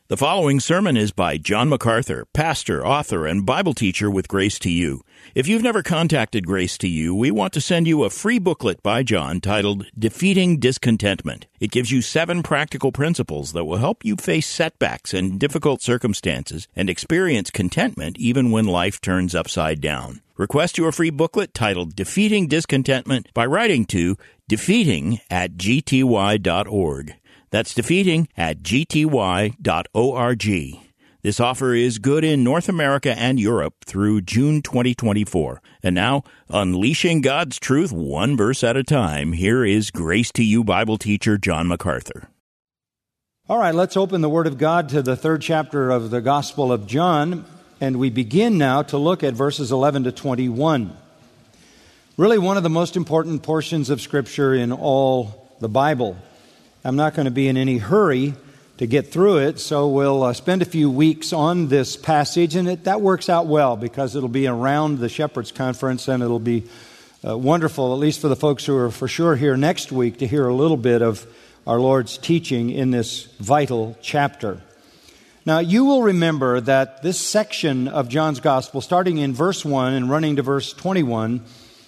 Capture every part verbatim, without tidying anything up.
The following sermon is by John MacArthur, pastor, author, and Bible teacher with Grace to You. If you've never contacted Grace to You, we want to send you a free booklet by John titled Defeating Discontentment. It gives you seven practical principles that will help you face setbacks and difficult circumstances and experience contentment even when life turns upside down. Request your free booklet titled Defeating Discontentment by writing to defeating at g t y dot org. That's defeating at g t y dot org. This offer is good in North America and Europe through June twenty twenty-four. And now, unleashing God's truth one verse at a time, here is Grace to You Bible teacher John MacArthur. All right, let's open the Word of God to the third chapter of the Gospel of John, and we begin now to look at verses eleven to twenty-one. Really one of the most important portions of Scripture in all the Bible. I'm not going to be in any hurry to get through it, so we'll uh, spend a few weeks on this passage, and it, that works out well because it'll be around the Shepherds Conference, and it'll be uh, wonderful, at least for the folks who are for sure here next week, to hear a little bit of our Lord's teaching in this vital chapter. Now, you will remember that this section of John's Gospel, starting in verse one and running to verse twenty-one,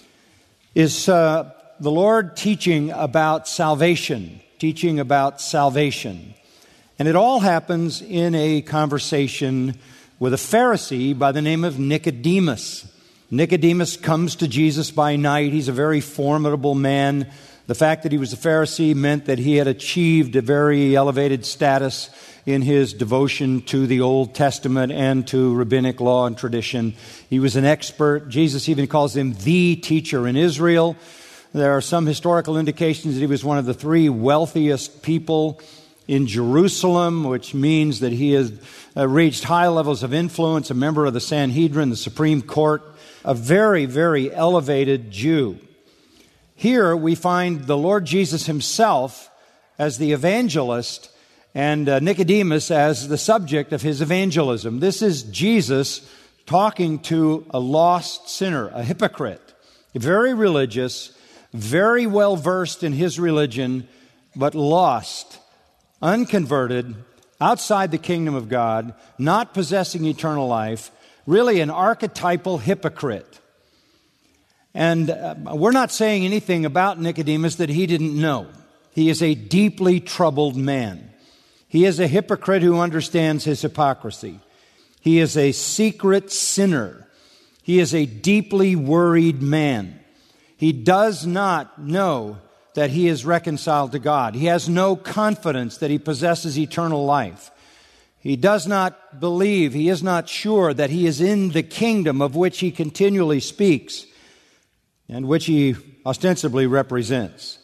is uh, the Lord teaching about salvation. teaching about salvation. And it all happens in a conversation with a Pharisee by the name of Nicodemus. Nicodemus comes to Jesus by night. He's a very formidable man. The fact that he was a Pharisee meant that he had achieved a very elevated status in his devotion to the Old Testament and to rabbinic law and tradition. He was an expert. Jesus even calls him the teacher in Israel. There are some historical indications that he was one of the three wealthiest people in Jerusalem, which means that he has uh, reached high levels of influence, a member of the Sanhedrin, the Supreme Court, a very, very elevated Jew. Here we find the Lord Jesus himself as the evangelist and uh, Nicodemus as the subject of his evangelism. This is Jesus talking to a lost sinner, a hypocrite, very religious, very well versed in his religion, but lost, unconverted, outside the kingdom of God, not possessing eternal life, really an archetypal hypocrite. And uh, we're not saying anything about Nicodemus that he didn't know. He is a deeply troubled man. He is a hypocrite who understands his hypocrisy. He is a secret sinner. He is a deeply worried man. He does not know that he is reconciled to God. He has no confidence that he possesses eternal life. He does not believe, he is not sure that he is in the kingdom of which he continually speaks and which he ostensibly represents.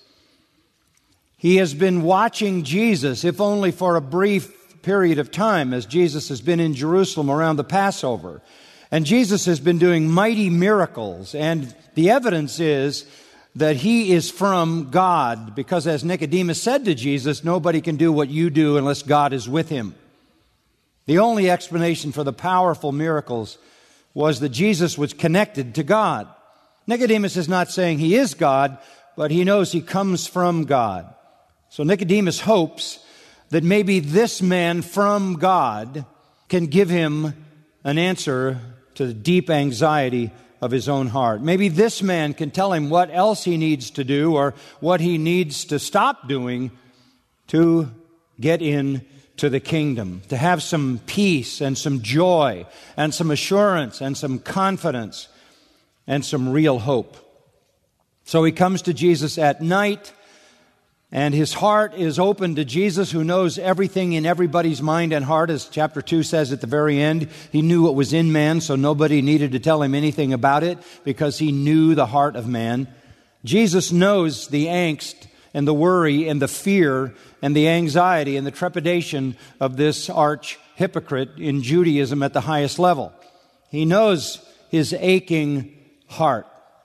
He has been watching Jesus, if only for a brief period of time, as Jesus has been in Jerusalem around the Passover. And Jesus has been doing mighty miracles, and the evidence is that he is from God, because as Nicodemus said to Jesus, nobody can do what you do unless God is with him. The only explanation for the powerful miracles was that Jesus was connected to God. Nicodemus is not saying he is God, but he knows he comes from God. So Nicodemus hopes that maybe this man from God can give him an answer to the deep anxiety of his own heart. Maybe this man can tell him what else he needs to do or what he needs to stop doing to get in to the kingdom, to have some peace and some joy and some assurance and some confidence and some real hope. So he comes to Jesus at night, and his heart is open to Jesus, who knows everything in everybody's mind and heart. As chapter two says at the very end, he knew what was in man, so nobody needed to tell him anything about it because he knew the heart of man. Jesus knows the angst and the worry and the fear and the anxiety and the trepidation of this arch hypocrite in Judaism at the highest level. He knows his aching heart.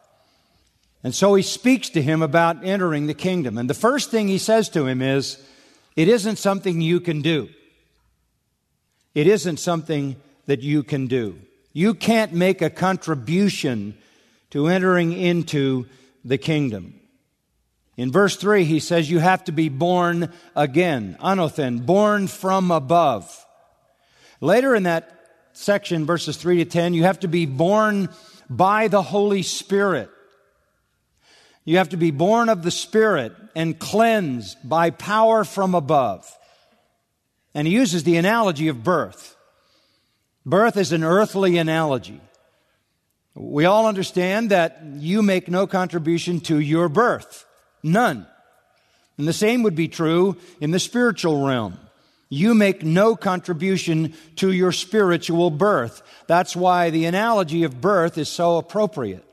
And so he speaks to him about entering the kingdom. And the first thing he says to him is, it isn't something you can do. It isn't something that you can do. You can't make a contribution to entering into the kingdom. In verse three, he says you have to be born again, anothen, born from above. Later in that section, verses three to ten, you have to be born by the Holy Spirit. You have to be born of the Spirit and cleansed by power from above. And he uses the analogy of birth. Birth is an earthly analogy. We all understand that you make no contribution to your birth. None. And the same would be true in the spiritual realm. You make no contribution to your spiritual birth. That's why the analogy of birth is so appropriate.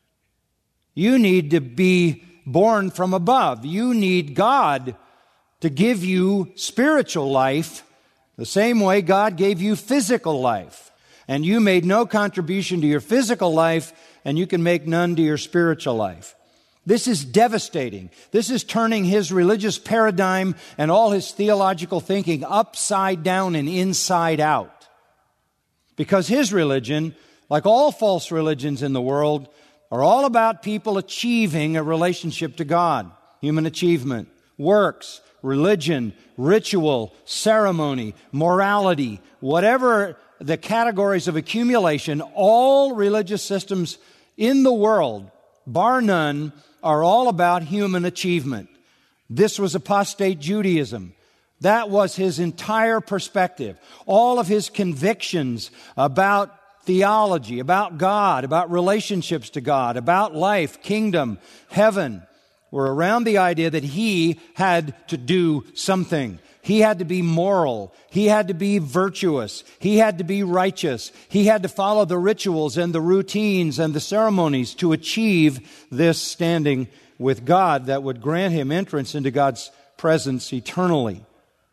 You need to be born from above. You need God to give you spiritual life the same way God gave you physical life. And you made no contribution to your physical life, and you can make none to your spiritual life. This is devastating. This is turning his religious paradigm and all his theological thinking upside down and inside out. Because his religion, like all false religions in the world, are all about people achieving a relationship to God. Human achievement, works, religion, ritual, ceremony, morality, whatever the categories of accumulation, all religious systems in the world, bar none, are all about human achievement. This was apostate Judaism. That was his entire perspective. All of his convictions about theology, about God, about relationships to God, about life, kingdom, heaven, were around the idea that he had to do something. He had to be moral. He had to be virtuous. He had to be righteous. He had to follow the rituals and the routines and the ceremonies to achieve this standing with God that would grant him entrance into God's presence eternally.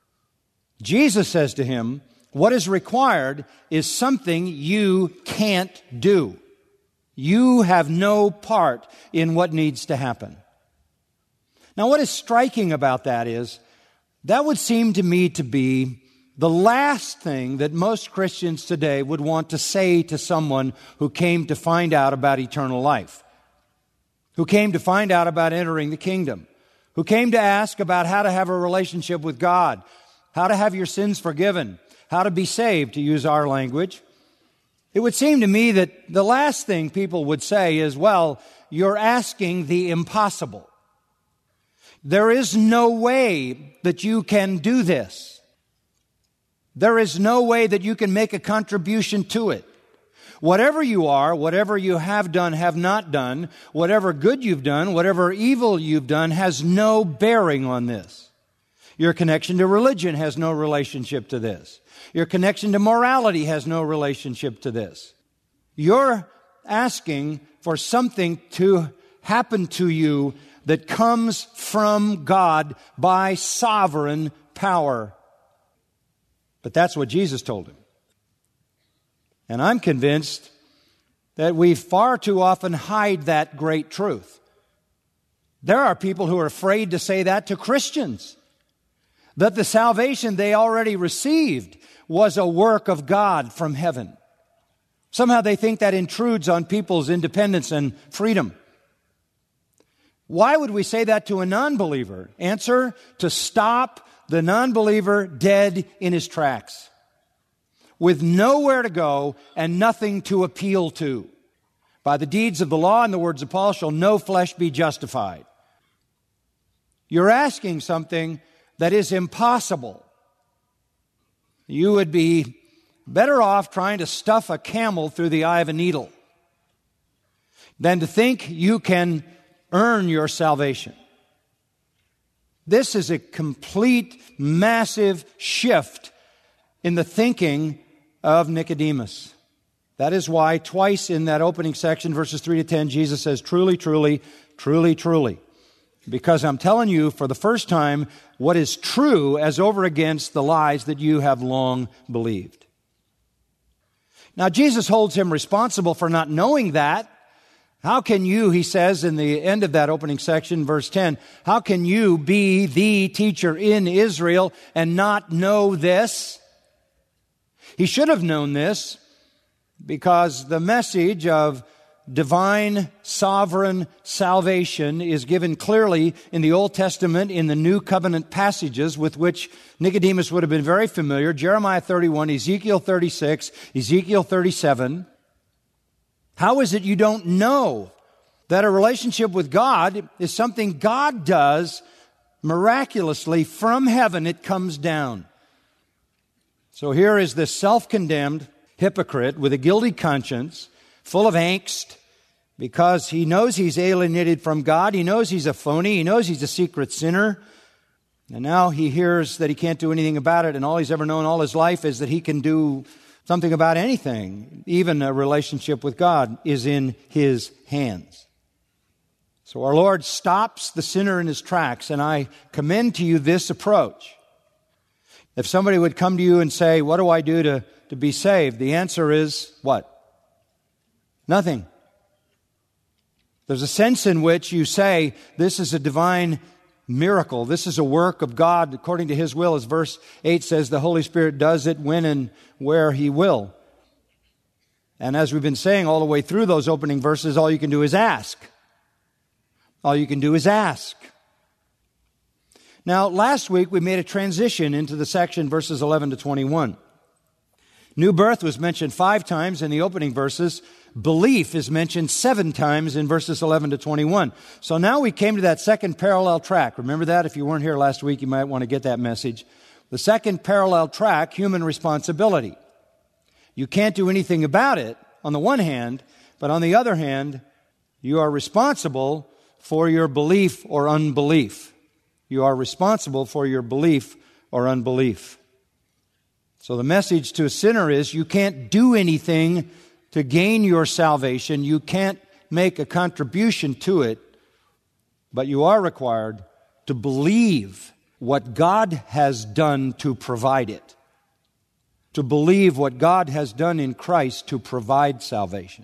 Jesus says to him, what is required is something you can't do. You have no part in what needs to happen. Now, what is striking about that is, that would seem to me to be the last thing that most Christians today would want to say to someone who came to find out about eternal life, who came to find out about entering the kingdom, who came to ask about how to have a relationship with God, how to have your sins forgiven, how to be saved, to use our language. It would seem to me that the last thing people would say is, well, you're asking the impossible. There is no way that you can do this. There is no way that you can make a contribution to it. Whatever you are, whatever you have done, have not done, whatever good you've done, whatever evil you've done, has no bearing on this. Your connection to religion has no relationship to this. Your connection to morality has no relationship to this. You're asking for something to happen to you that comes from God by sovereign power. But that's what Jesus told him. And I'm convinced that we far too often hide that great truth. There are people who are afraid to say that to Christians, that the salvation they already received was a work of God from heaven. Somehow they think that intrudes on people's independence and freedom. Why would we say that to a non-believer? Answer, to stop the non-believer dead in his tracks, with nowhere to go and nothing to appeal to. By the deeds of the law, in the words of Paul, shall no flesh be justified. You're asking something that is impossible. You would be better off trying to stuff a camel through the eye of a needle than to think you can earn your salvation. This is a complete, massive shift in the thinking of Nicodemus. That is why twice in that opening section, verses three to ten, Jesus says, truly, truly, truly, truly. Because I'm telling you for the first time what is true as over against the lies that you have long believed. Now, Jesus holds him responsible for not knowing that. How can you, he says in the end of that opening section, verse ten, how can you be the teacher in Israel and not know this? He should have known this because the message of divine, sovereign salvation is given clearly in the Old Testament, in the New Covenant passages with which Nicodemus would have been very familiar. Jeremiah thirty-one, Ezekiel thirty-six, Ezekiel thirty-seven. How is it you don't know that a relationship with God is something God does miraculously from heaven? It comes down. So here is this self-condemned hypocrite with a guilty conscience, full of angst, because he knows he's alienated from God. He knows he's a phony. He knows he's a secret sinner. And now he hears that he can't do anything about it, and all he's ever known all his life is that he can do something about anything. Even a relationship with God is in his hands. So our Lord stops the sinner in his tracks, and I commend to you this approach. If somebody would come to you and say, what do I do to, to be saved? The answer is what? Nothing. There's a sense in which you say, this is a divine miracle. This is a work of God according to His will. As verse eight says, the Holy Spirit does it when and where He will. And as we've been saying all the way through those opening verses, all you can do is ask. All you can do is ask. Now, last week we made a transition into the section verses eleven to twenty-one. New birth was mentioned five times in the opening verses. Belief is mentioned seven times in verses eleven to twenty-one. So now we came to that second parallel track. Remember that? If you weren't here last week, you might want to get that message. The second parallel track, human responsibility. You can't do anything about it on the one hand, but on the other hand, you are responsible for your belief or unbelief. You are responsible for your belief or unbelief. So the message to a sinner is you can't do anything to gain your salvation. You can't make a contribution to it, but you are required to believe what God has done to provide it. To believe what God has done in Christ to provide salvation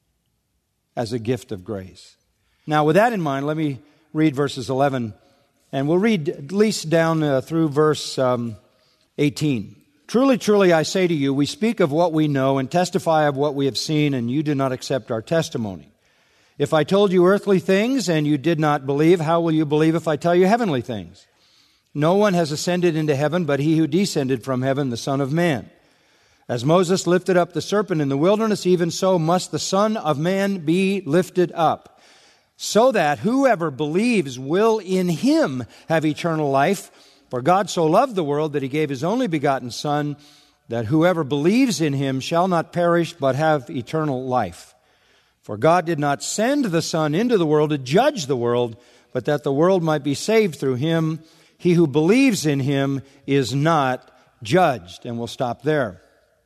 as a gift of grace. Now, with that in mind, let me read verses eleven, and we'll read at least down uh, through verse um, eighteen. Truly, truly, I say to you, we speak of what we know and testify of what we have seen, and you do not accept our testimony. If I told you earthly things and you did not believe, how will you believe if I tell you heavenly things? No one has ascended into heaven but he who descended from heaven, the Son of Man. As Moses lifted up the serpent in the wilderness, even so must the Son of Man be lifted up, so that whoever believes will in him have eternal life. For God so loved the world that He gave His only begotten Son, that whoever believes in Him shall not perish but have eternal life. For God did not send the Son into the world to judge the world, but that the world might be saved through Him. He who believes in Him is not judged. And we'll stop there.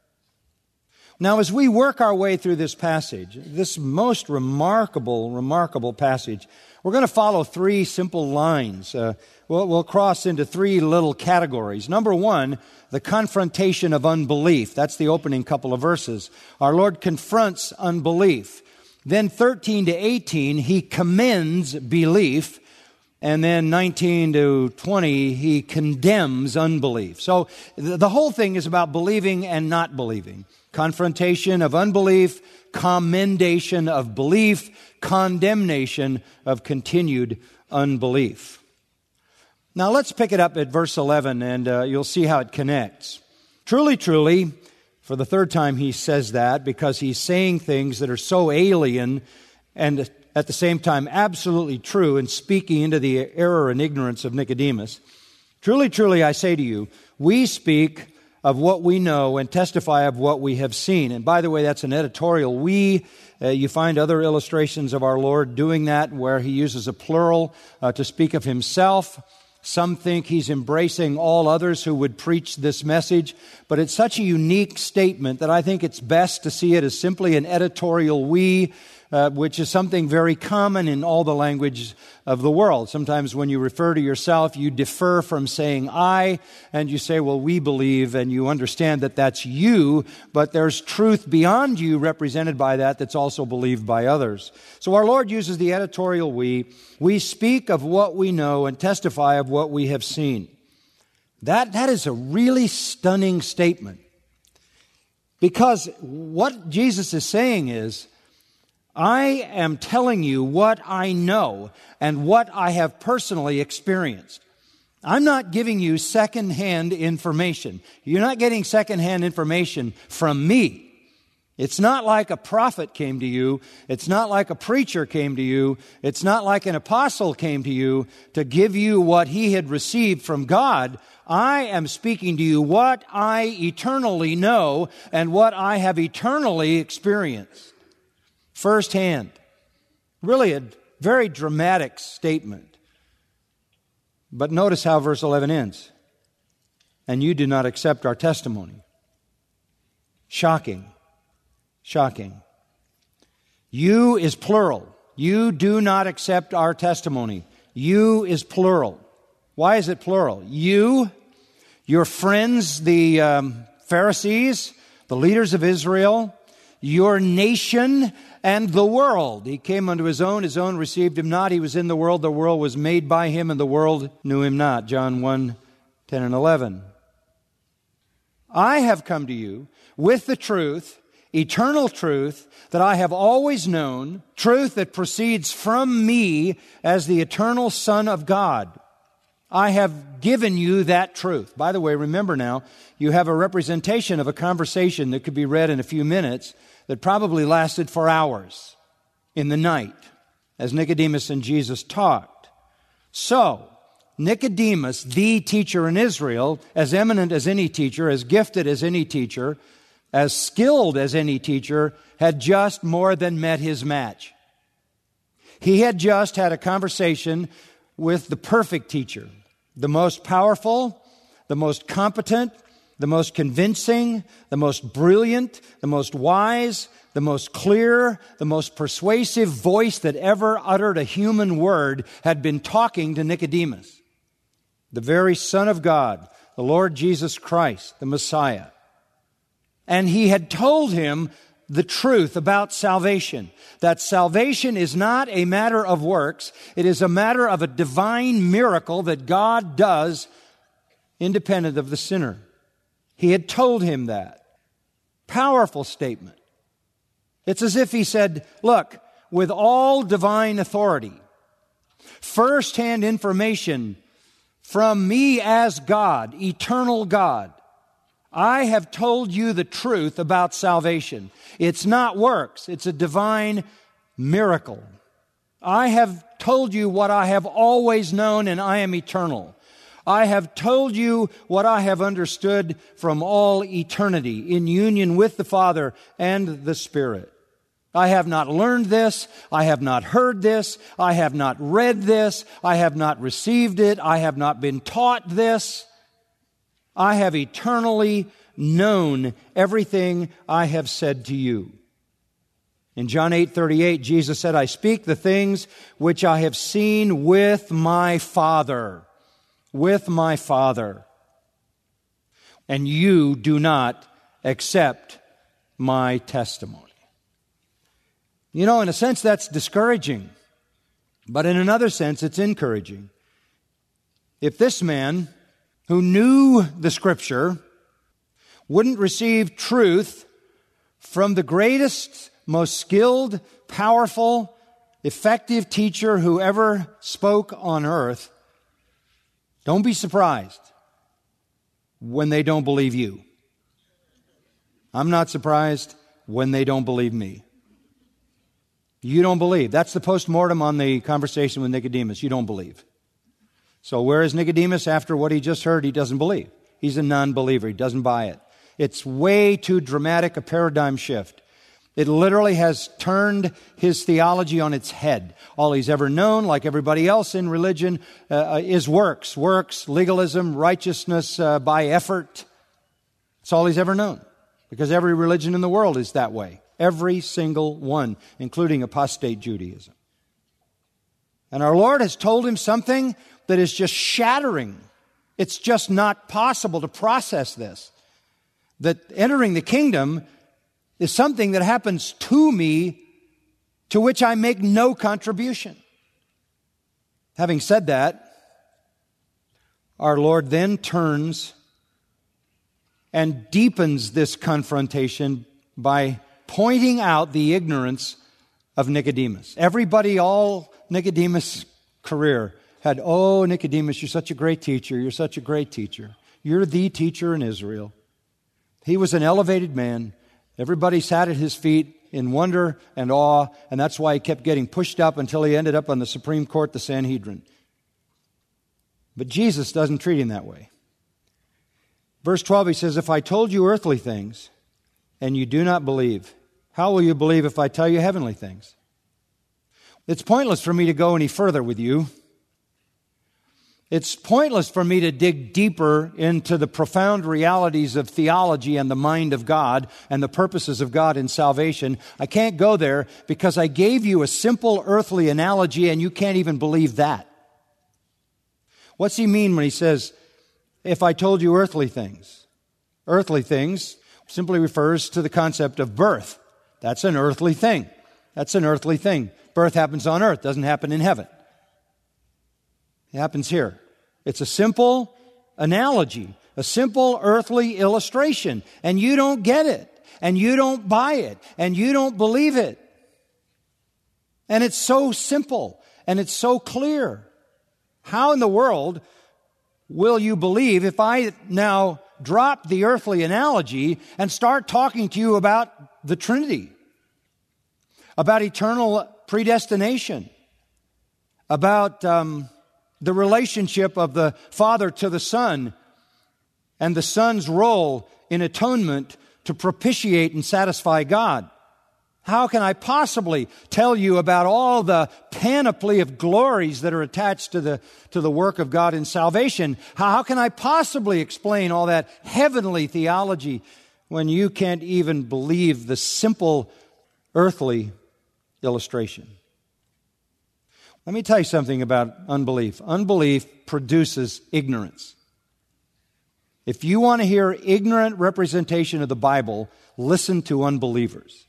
Now, as we work our way through this passage, this most remarkable, remarkable passage, we're going to follow three simple lines. Uh, we'll, we'll cross into three little categories. Number one, the confrontation of unbelief. That's the opening couple of verses. Our Lord confronts unbelief. Then thirteen to eighteen, He commends belief. And then nineteen to twenty, He condemns unbelief. So the whole thing is about believing and not believing. Confrontation of unbelief, commendation of belief, condemnation of continued unbelief. Now let's pick it up at verse eleven, and uh, you'll see how it connects. Truly, truly, for the third time He says that because He's saying things that are so alien and at the same time absolutely true and speaking into the error and ignorance of Nicodemus. Truly, truly, I say to you, we speak of what we know and testify of what we have seen. And by the way, that's an editorial we. Uh, you find other illustrations of our Lord doing that where He uses a plural uh, to speak of Himself. Some think He's embracing all others who would preach this message, but it's such a unique statement that I think it's best to see it as simply an editorial we, uh, which is something very common in all the language of the world. Sometimes when you refer to yourself, you defer from saying I, and you say, well, we believe, and you understand that that's you, but there's truth beyond you represented by that that's also believed by others. So our Lord uses the editorial we. We speak of what we know and testify of what we have seen. That, that is a really stunning statement. Because what Jesus is saying is, I am telling you what I know and what I have personally experienced. I'm not giving you secondhand information. You're not getting secondhand information from me. It's not like a prophet came to you. It's not like a preacher came to you. It's not like an apostle came to you to give you what he had received from God. I am speaking to you what I eternally know and what I have eternally experienced firsthand. Really a very dramatic statement. But notice how verse eleven ends. And you do not accept our testimony. Shocking. Shocking. You is plural. You do not accept our testimony. You is plural. Why is it plural? You, your friends, the um, Pharisees, the leaders of Israel, your nation, and the world. He came unto his own, his own received him not. He was in the world, the world was made by him, and the world knew him not. John one, ten and eleven. I have come to you with the truth, eternal truth that I have always known, truth that proceeds from me as the eternal Son of God. I have given you that truth. By the way, remember now, you have a representation of a conversation that could be read in a few minutes that probably lasted for hours in the night as Nicodemus and Jesus talked. So, Nicodemus, the teacher in Israel, as eminent as any teacher, as gifted as any teacher, as skilled as any teacher, had just more than met his match. He had just had a conversation with the perfect teacher, the most powerful, the most competent, the most convincing, the most brilliant, the most wise, the most clear, the most persuasive voice that ever uttered a human word had been talking to Nicodemus. The very Son of God, the Lord Jesus Christ, the Messiah. And he had told him the truth about salvation, that salvation is not a matter of works, it is a matter of a divine miracle that God does independent of the sinner. He had told him that. Powerful statement. It's as if he said, look, with all divine authority, first-hand information from me as God, eternal God, I have told you the truth about salvation. It's not works. It's a divine miracle. I have told you what I have always known, and I am eternal. I have told you what I have understood from all eternity in union with the Father and the Spirit. I have not learned this. I have not heard this. I have not read this. I have not received it. I have not been taught this. I have eternally known everything I have said to you. In John eight thirty-eight, Jesus said, I speak the things which I have seen with my Father. With my Father. And you do not accept my testimony. You know, in a sense, that's discouraging. But in another sense, it's encouraging. If this man who knew the Scripture wouldn't receive truth from the greatest, most skilled, powerful, effective teacher who ever spoke on earth, don't be surprised when they don't believe you. I'm not surprised when they don't believe me. You don't believe. That's the postmortem on the conversation with Nicodemus. You don't believe. So where is Nicodemus after what he just heard? He doesn't believe. He's a non-believer. He doesn't buy it. It's way too dramatic a paradigm shift. It literally has turned his theology on its head. All he's ever known, like everybody else in religion, uh, is works. Works, legalism, righteousness uh, by effort. It's all he's ever known. Because every religion in the world is that way. Every single one, including apostate Judaism. And our Lord has told him something that is just shattering. It's just not possible to process this. That entering the kingdom is something that happens to me, to which I make no contribution. Having said that, our Lord then turns and deepens this confrontation by pointing out the ignorance of Nicodemus. Everybody, all Nicodemus' career had, oh, Nicodemus, you're such a great teacher. You're such a great teacher. You're the teacher in Israel. He was an elevated man. Everybody sat at his feet in wonder and awe, and that's why he kept getting pushed up until he ended up on the Supreme Court, the Sanhedrin. But Jesus doesn't treat him that way. Verse twelve, he says, if I told you earthly things and you do not believe, how will you believe if I tell you heavenly things? It's pointless for me to go any further with you. It's pointless for me to dig deeper into the profound realities of theology and the mind of God and the purposes of God in salvation. I can't go there because I gave you a simple earthly analogy and you can't even believe that. What's he mean when he says, if I told you earthly things? Earthly things simply refers to the concept of birth. That's an earthly thing. That's an earthly thing. Birth happens on earth, doesn't happen in heaven. It happens here. It's a simple analogy, a simple earthly illustration, and you don't get it, and you don't buy it, and you don't believe it. And it's so simple, and it's so clear. How in the world will you believe if I now drop the earthly analogy and start talking to you about the Trinity, about eternal predestination, about um, the relationship of the Father to the Son, and the Son's role in atonement to propitiate and satisfy God? How can I possibly tell you about all the panoply of glories that are attached to the, to the work of God in salvation? How, how can I possibly explain all that heavenly theology when you can't even believe the simple earthly illustration? Let me tell you something about unbelief. Unbelief produces ignorance. If you want to hear ignorant representation of the Bible, listen to unbelievers.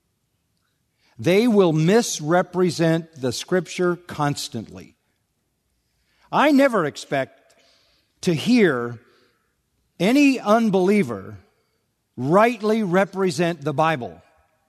They will misrepresent the Scripture constantly. I never expect to hear any unbeliever rightly represent the Bible.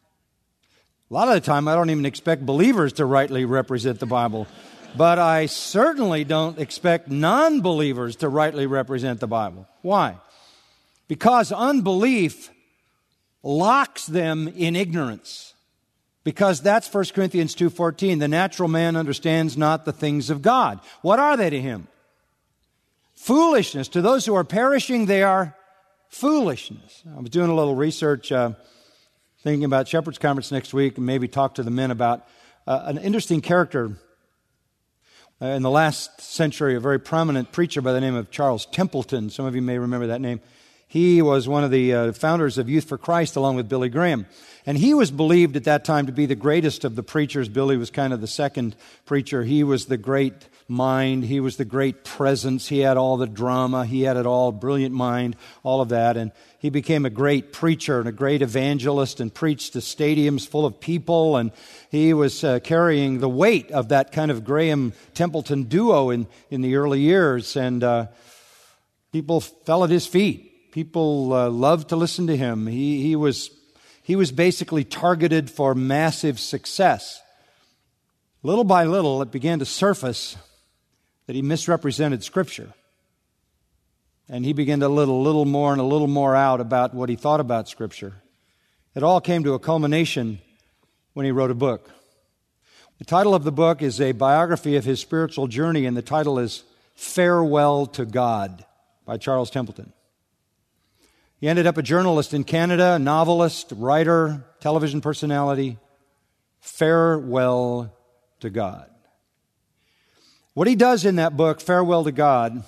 A lot of the time, I don't even expect believers to rightly represent the Bible. But I certainly don't expect non-believers to rightly represent the Bible. Why? Because unbelief locks them in ignorance. Because that's First Corinthians two fourteen. The natural man understands not the things of God. What are they to him? Foolishness. To those who are perishing, they are foolishness. I was doing a little research, uh, thinking about Shepherd's Conference next week, and maybe talk to the men about uh, an interesting character uh, in the last century, a very prominent preacher by the name of Charles Templeton. Some of you may remember that name. He was one of the uh, founders of Youth for Christ along with Billy Graham. And he was believed at that time to be the greatest of the preachers. Billy was kind of the second preacher. He was the great mind. He was the great presence. He had all the drama. He had it all, brilliant mind, all of that. And he became a great preacher and a great evangelist and preached to stadiums full of people. And he was uh, carrying the weight of that kind of Graham-Templeton duo in, in the early years. And uh, people fell at his feet. People uh, loved to listen to him. He, he was he was basically targeted for massive success. Little by little, it began to surface that he misrepresented Scripture. And he began to let a little more and a little more out about what he thought about Scripture. It all came to a culmination when he wrote a book. The title of the book is a biography of his spiritual journey, and the title is Farewell to God by Charles Templeton. He ended up a journalist in Canada, a novelist, writer, television personality. Farewell to God. What he does in that book, Farewell to God,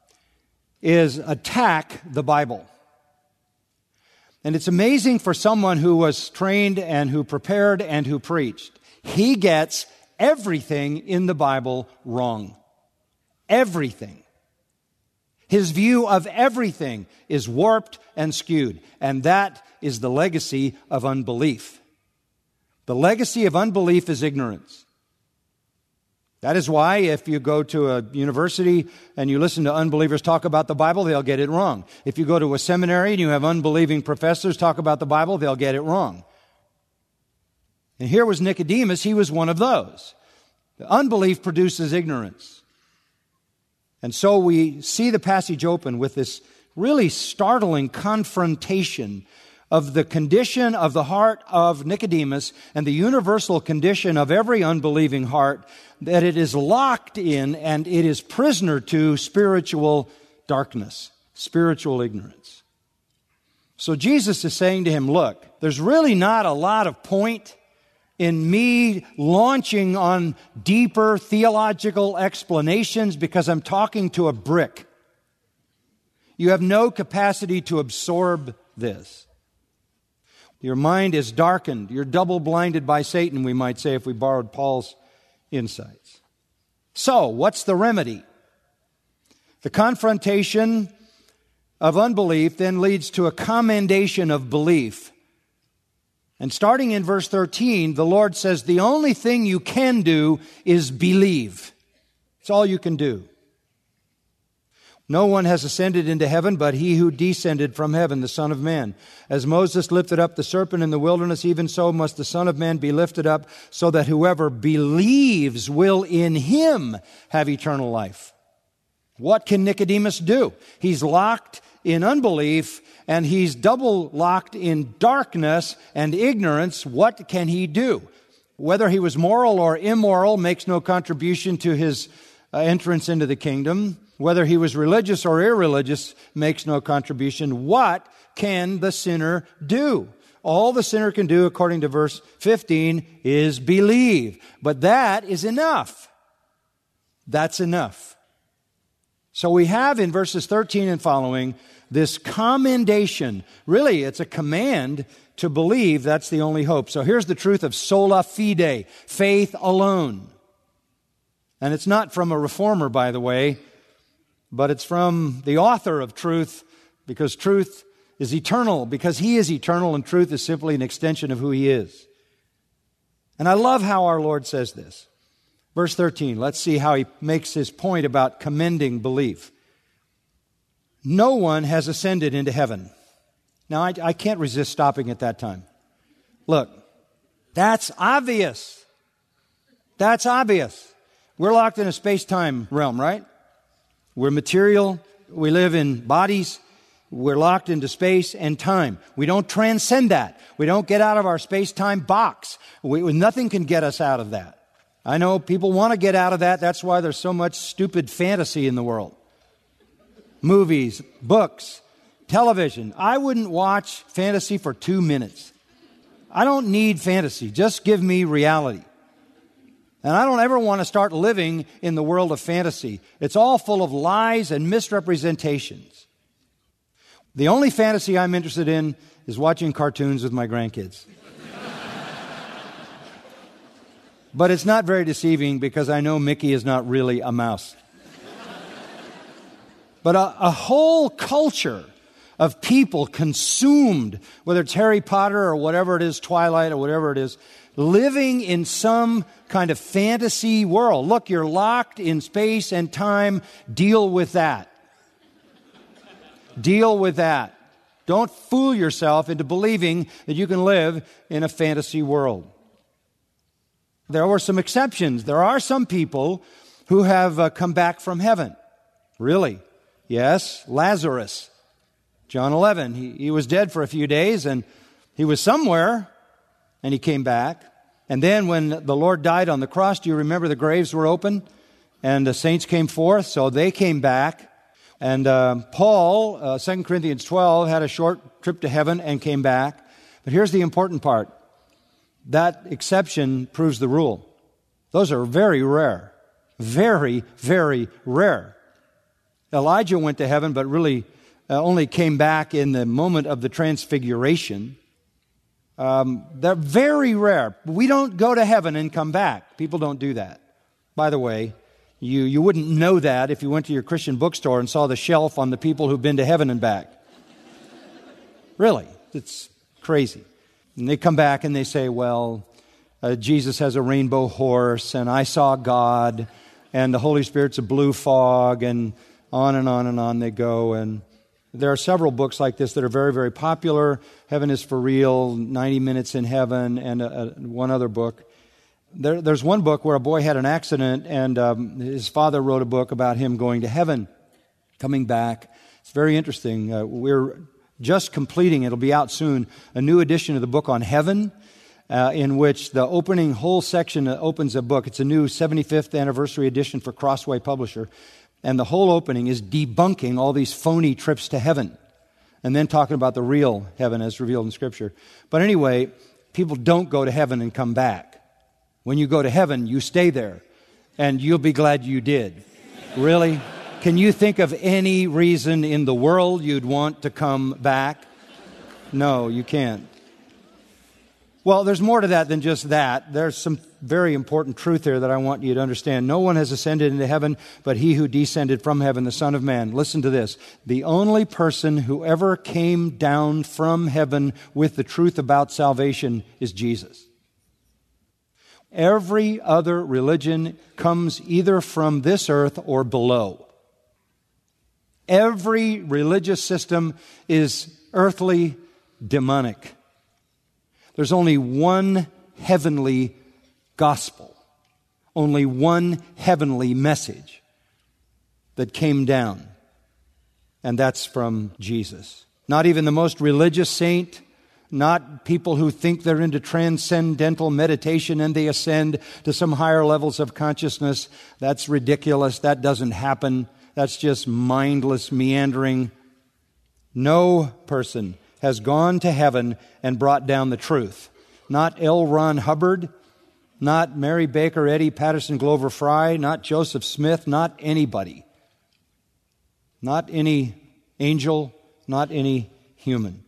is attack the Bible. And it's amazing for someone who was trained and who prepared and who preached. He gets everything in the Bible wrong. Everything. His view of everything is warped and skewed, and that is the legacy of unbelief. The legacy of unbelief is ignorance. That is why if you go to a university and you listen to unbelievers talk about the Bible, they'll get it wrong. If you go to a seminary and you have unbelieving professors talk about the Bible, they'll get it wrong. And here was Nicodemus. He was one of those. Unbelief produces ignorance. And so we see the passage open with this really startling confrontation of the condition of the heart of Nicodemus and the universal condition of every unbelieving heart, that it is locked in and it is prisoner to spiritual darkness, spiritual ignorance. So Jesus is saying to him, look, there's really not a lot of point in me launching on deeper theological explanations because I'm talking to a brick. You have no capacity to absorb this. Your mind is darkened. You're double-blinded by Satan, we might say, if we borrowed Paul's insights. So, what's the remedy? The confrontation of unbelief then leads to a commendation of belief. And starting in verse thirteen, the Lord says, the only thing you can do is believe. It's all you can do. No one has ascended into heaven but he who descended from heaven, the Son of Man. As Moses lifted up the serpent in the wilderness, even so must the Son of Man be lifted up, so that whoever believes will in him have eternal life. What can Nicodemus do? He's locked in unbelief and he's double locked in darkness and ignorance. What can he do? Whether he was moral or immoral makes no contribution to his uh, entrance into the kingdom. Whether he was religious or irreligious makes no contribution. What can the sinner do? All the sinner can do, according to verse fifteen, is believe. But that is enough. That's enough. So we have in verses thirteen and following this commendation. Really, it's a command to believe. That's the only hope. So here's the truth of sola fide, faith alone. And it's not from a reformer, by the way, but it's from the author of truth, because truth is eternal, because He is eternal, and truth is simply an extension of who He is. And I love how our Lord says this. Verse thirteen, let's see how He makes His point about commending belief. No one has ascended into heaven. Now, I, I can't resist stopping at that time. Look, that's obvious. That's obvious. We're locked in a space-time realm, right? We're material. We live in bodies. We're locked into space and time. We don't transcend that. We don't get out of our space-time box. We, nothing can get us out of that. I know people want to get out of that. That's why there's so much stupid fantasy in the world. Movies, books, television. I wouldn't watch fantasy for two minutes. I don't need fantasy. Just give me reality. And I don't ever want to start living in the world of fantasy. It's all full of lies and misrepresentations. The only fantasy I'm interested in is watching cartoons with my grandkids. But it's not very deceiving because I know Mickey is not really a mouse. But a, a whole culture of people consumed, whether it's Harry Potter or whatever it is, Twilight or whatever it is, living in some kind of fantasy world. Look, you're locked in space and time. Deal with that. Deal with that. Don't fool yourself into believing that you can live in a fantasy world. There were some exceptions. There are some people who have uh, come back from heaven. Really? Yes, Lazarus. John eleven. He, he was dead for a few days and he was somewhere and he came back. And then when the Lord died on the cross, do you remember the graves were open and the saints came forth? So they came back. And uh, Paul, uh, Second Corinthians twelve, had a short trip to heaven and came back. But here's the important part. That exception proves the rule. Those are very rare. Very, very rare. Elijah went to heaven, but really uh, only came back in the moment of the transfiguration. Um, they're very rare. We don't go to heaven and come back. People don't do that. By the way, you, you wouldn't know that if you went to your Christian bookstore and saw the shelf on the people who've been to heaven and back. Really, it's crazy. And they come back and they say, well, uh, Jesus has a rainbow horse, and I saw God, and the Holy Spirit's a blue fog, and on and on and on they go. And There are several books like this that are very, very popular. Heaven is for Real, ninety minutes in Heaven, and a, a, one other book. There, there's one book where a boy had an accident, and um, his father wrote a book about him going to heaven, coming back. It's very interesting. Uh, we're just completing, it'll be out soon, a new edition of the book on heaven, uh, in which the opening whole section opens a book. It's a new seventy-fifth anniversary edition for Crossway Publisher. And the whole opening is debunking all these phony trips to heaven and then talking about the real heaven as revealed in Scripture. But anyway, people don't go to heaven and come back. When you go to heaven, you stay there, and you'll be glad you did. Really? Can you think of any reason in the world you'd want to come back? No, you can't. Well, there's more to that than just that. There's some very important truth there that I want you to understand. No one has ascended into heaven but he who descended from heaven, the Son of Man. Listen to this. The only person who ever came down from heaven with the truth about salvation is Jesus. Every other religion comes either from this earth or below. Every religious system is earthly, demonic. There's only one heavenly gospel, only one heavenly message that came down, and that's from Jesus. Not even the most religious saint, not people who think they're into transcendental meditation and they ascend to some higher levels of consciousness. That's ridiculous. That doesn't happen. That's just mindless meandering. No person has gone to heaven and brought down the truth. Not L. Ron Hubbard, not Mary Baker Eddy, Patterson Glover Fry, not Joseph Smith, not anybody. Not any angel, not any human.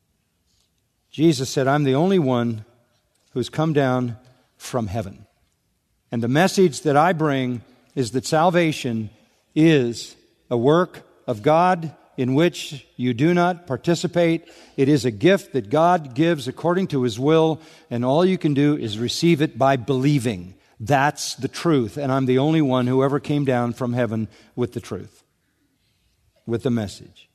Jesus said, I'm the only one who's come down from heaven. And the message that I bring is that salvation is a work of God in which you do not participate. It is a gift that God gives according to His will, and all you can do is receive it by believing. That's the truth, and I'm the only one who ever came down from heaven with the truth, with the message.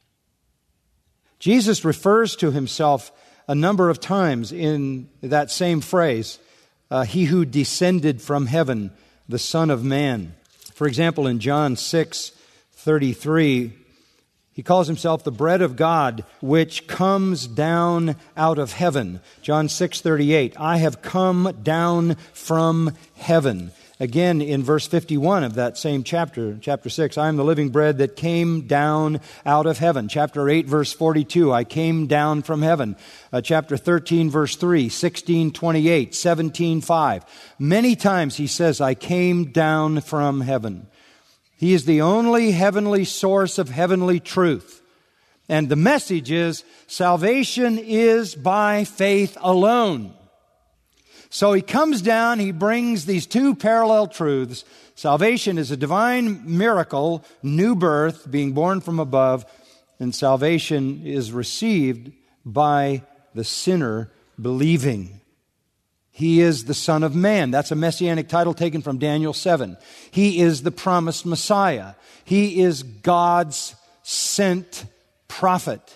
Jesus refers to Himself a number of times in that same phrase, uh, He who descended from heaven, the Son of Man. For example, in John six thirty-three, He calls Himself the bread of God, which comes down out of heaven. John six thirty-eight, I have come down from heaven. Again, in verse fifty-one of that same chapter, chapter six, I am the living bread that came down out of heaven. Chapter eight, verse forty-two, I came down from heaven. Uh, chapter thirteen, verse three, sixteen twenty-eight, seventeen five. Many times He says, I came down from heaven. He is the only heavenly source of heavenly truth. And the message is, salvation is by faith alone. So He comes down, He brings these two parallel truths. Salvation is a divine miracle, new birth, being born from above, and salvation is received by the sinner believing. He is the Son of Man. That's a messianic title taken from Daniel seven. He is the promised Messiah. He is God's sent prophet.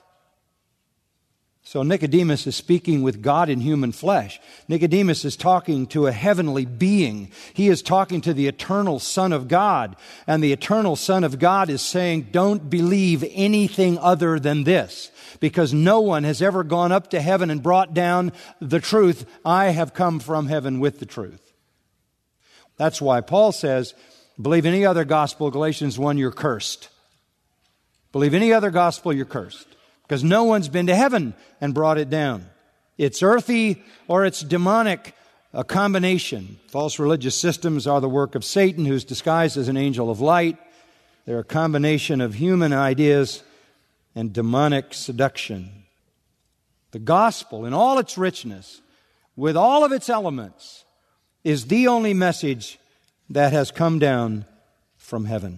So Nicodemus is speaking with God in human flesh. Nicodemus is talking to a heavenly being. He is talking to the eternal Son of God. And the eternal Son of God is saying, don't believe anything other than this. Because no one has ever gone up to heaven and brought down the truth. I have come from heaven with the truth. That's why Paul says, believe any other gospel, Galatians one, you're cursed. Believe any other gospel, you're cursed. Because no one's been to heaven and brought it down. It's earthy or it's demonic, a combination. False religious systems are the work of Satan, who's disguised as an angel of light. They're a combination of human ideas and demonic seduction. The gospel, in all its richness, with all of its elements, is the only message that has come down from heaven.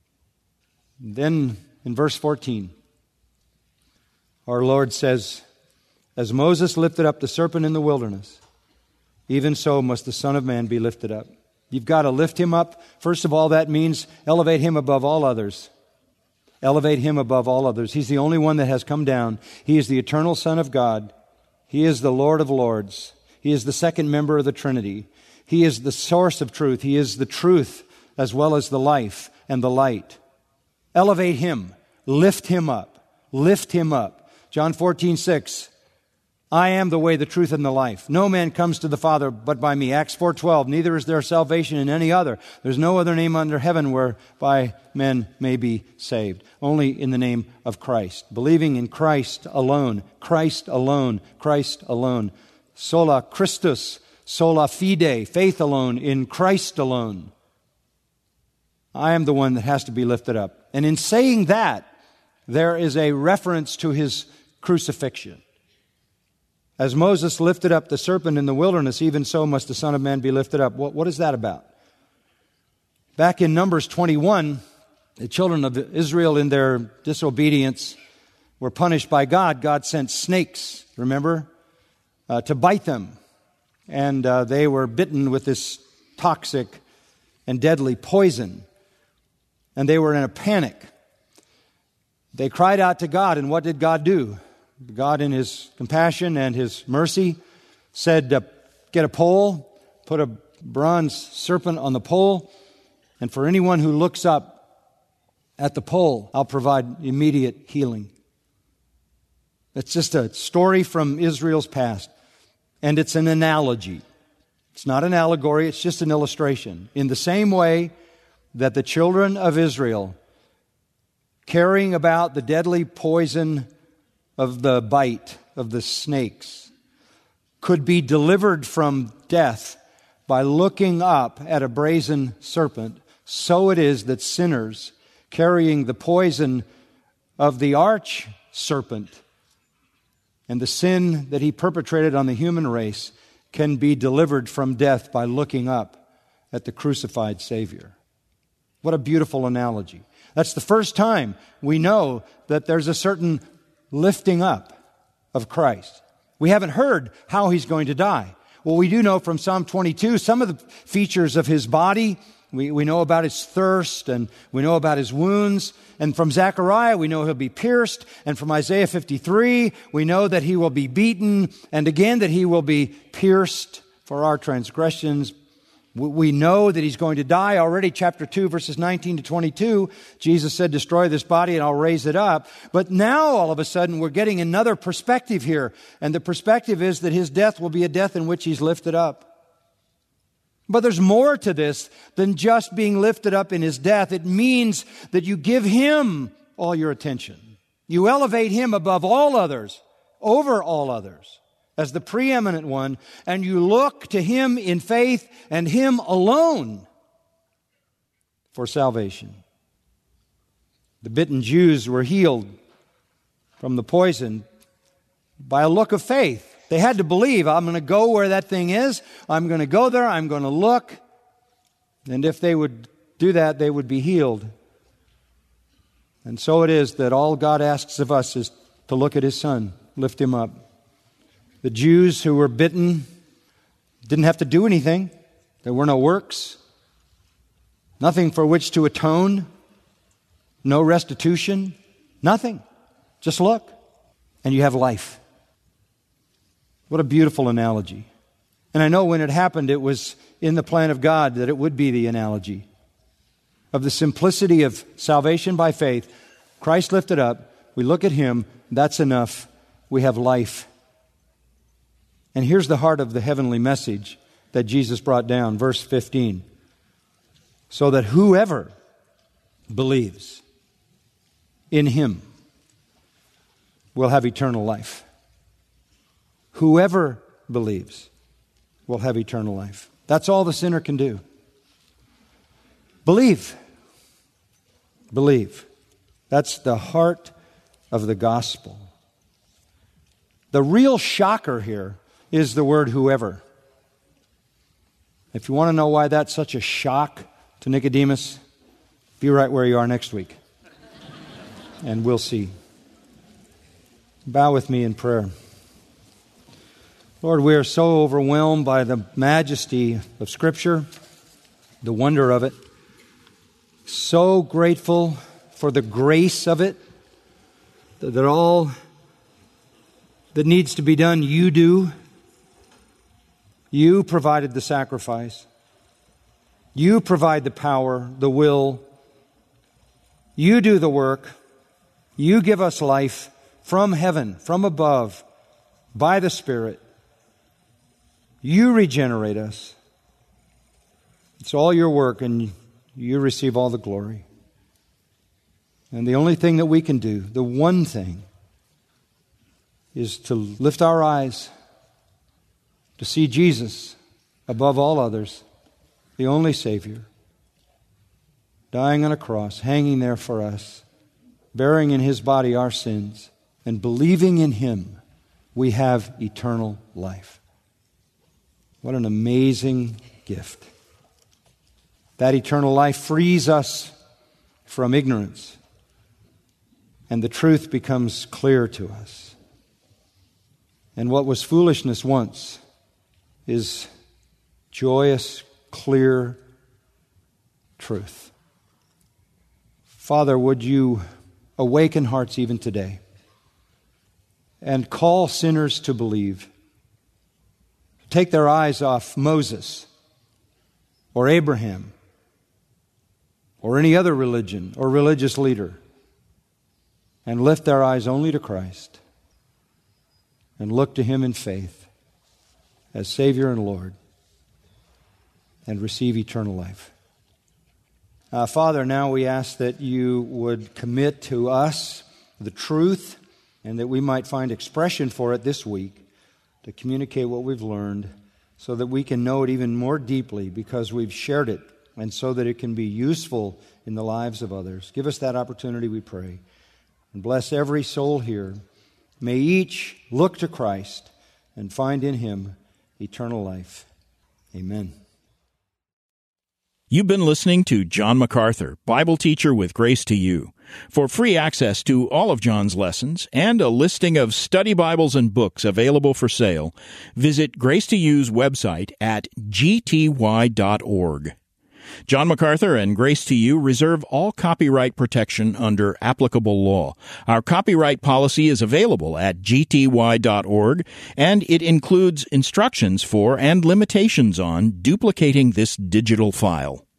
Then, in verse fourteen, our Lord says, as Moses lifted up the serpent in the wilderness, even so must the Son of Man be lifted up. You've got to lift Him up. First of all, that means elevate Him above all others. Elevate Him above all others. He's the only one that has come down. He is the eternal Son of God. He is the Lord of Lords. He is the second member of the Trinity. He is the source of truth. He is the truth as well as the life and the light. Elevate Him. Lift Him up. Lift Him up. John fourteen six. I am the way, the truth, and the life. No man comes to the Father but by me. Acts four twelve. Neither is there salvation in any other. There's no other name under heaven whereby men may be saved. Only in the name of Christ. Believing in Christ alone. Christ alone. Christ alone. Sola Christus. Sola fide. Faith alone. In Christ alone. I am the one that has to be lifted up. And in saying that, there is a reference to His crucifixion. As Moses lifted up the serpent in the wilderness, even so must the Son of Man be lifted up. What, what is that about? Back in Numbers twenty-one, the children of Israel in their disobedience were punished by God. God sent snakes, remember, uh, to bite them. And uh, they were bitten with this toxic and deadly poison. And they were in a panic. They cried out to God, and what did God do? God, in His compassion and His mercy, said, uh, get a pole, put a bronze serpent on the pole, and for anyone who looks up at the pole, I'll provide immediate healing. It's just a story from Israel's past, and it's an analogy. It's not an allegory, it's just an illustration. In the same way that the children of Israel, carrying about the deadly poison of the bite of the snakes, could be delivered from death by looking up at a brazen serpent, so it is that sinners carrying the poison of the arch serpent and the sin that he perpetrated on the human race can be delivered from death by looking up at the crucified Savior. What a beautiful analogy. That's the first time we know that there's a certain lifting up of Christ. We haven't heard how He's going to die. Well, we do know from Psalm twenty-two some of the features of His body. We, we know about His thirst, and we know about His wounds. And from Zechariah, we know He'll be pierced. And from Isaiah fifty-three, we know that He will be beaten, and again that He will be pierced for our transgressions. We know that He's going to die. Already, chapter two, verses nineteen to twenty-two, Jesus said, destroy this body and I'll raise it up. But now, all of a sudden, we're getting another perspective here. And the perspective is that His death will be a death in which He's lifted up. But there's more to this than just being lifted up in His death. It means that you give Him all your attention. You elevate Him above all others, over all others, as the preeminent one, and you look to Him in faith and Him alone for salvation. The bitten Jews were healed from the poison by a look of faith. They had to believe, I'm going to go where that thing is. I'm going to go there. I'm going to look. And if they would do that, they would be healed. And so it is that all God asks of us is to look at His Son, lift Him up. The Jews who were bitten didn't have to do anything. There were no works, nothing for which to atone, no restitution, nothing. Just look, and you have life. What a beautiful analogy. And I know when it happened, it was in the plan of God that it would be the analogy of the simplicity of salvation by faith. Christ lifted up, we look at Him, that's enough, we have life. And here's the heart of the heavenly message that Jesus brought down, verse fifteen. So that whoever believes in Him will have eternal life. Whoever believes will have eternal life. That's all the sinner can do. Believe. Believe. That's the heart of the gospel. The real shocker here is the word whoever. If you want to know why that's such a shock to Nicodemus, be right where you are next week. And we'll see. Bow with me in prayer. Lord, we are so overwhelmed by the majesty of Scripture, the wonder of it. So grateful for the grace of it, that all that needs to be done, you do. You provided the sacrifice. You provide the power, the will. You do the work. You give us life from heaven, from above, by the Spirit. You regenerate us. It's all your work, and you receive all the glory. And the only thing that we can do, the one thing, is to lift our eyes to see Jesus above all others, the only Savior, dying on a cross, hanging there for us, bearing in His body our sins, and believing in Him, we have eternal life. What an amazing gift. That eternal life frees us from ignorance, and the truth becomes clear to us. And what was foolishness once is joyous, clear truth. Father, would you awaken hearts even today and call sinners to believe. Take their eyes off Moses or Abraham or any other religion or religious leader and lift their eyes only to Christ and look to Him in faith as Savior and Lord and receive eternal life. Uh, Father, now we ask that you would commit to us the truth and that we might find expression for it this week to communicate what we've learned so that we can know it even more deeply because we've shared it and so that it can be useful in the lives of others. Give us that opportunity, we pray. And bless every soul here. May each look to Christ and find in Him eternal life. Amen. You've been listening to John MacArthur, Bible teacher with Grace to You. For free access to all of John's lessons and a listing of study Bibles and books available for sale, visit Grace to You's website at g t y dot org. John MacArthur and Grace to You reserve all copyright protection under applicable law. Our copyright policy is available at g t y dot org, and it includes instructions for and limitations on duplicating this digital file.